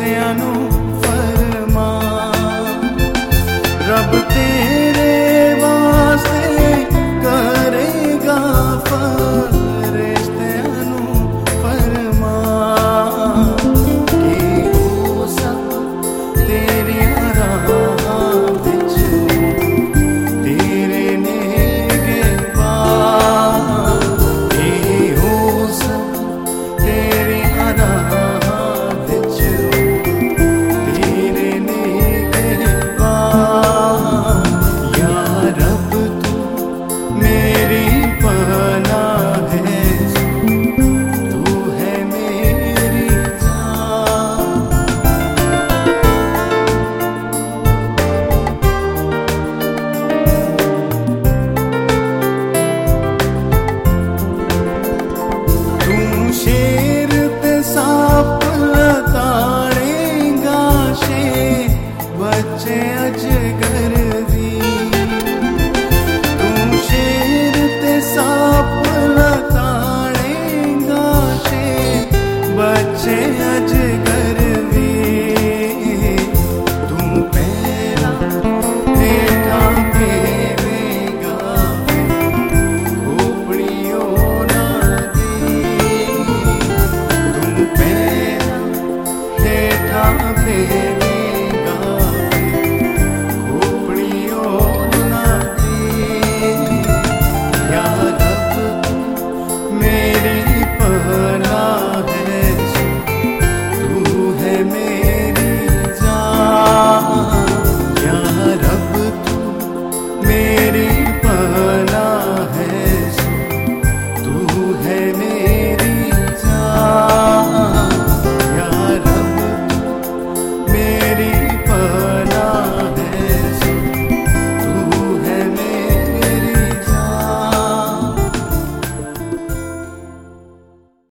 अनु फरमा। रब तेरे वास्ते करेगा फरिश्ते अनु फरमा कि हो सब तेरी राह विच तेरे नेगे पार, कि हो सब तेरी राह विच तेरे नेगे पार। या रब तू मेरी पनाह है, तू है मेरी जान। तू शेर ते सांप लताड़ेगा शे बच्चे अजगर दी। तू शेर ते सांप लताड़ेगा शे बच्चे अजगर दी। तू पहला हेठा देवेगा खोपड़ियों ना दी। तू पहला हेठा देवेगा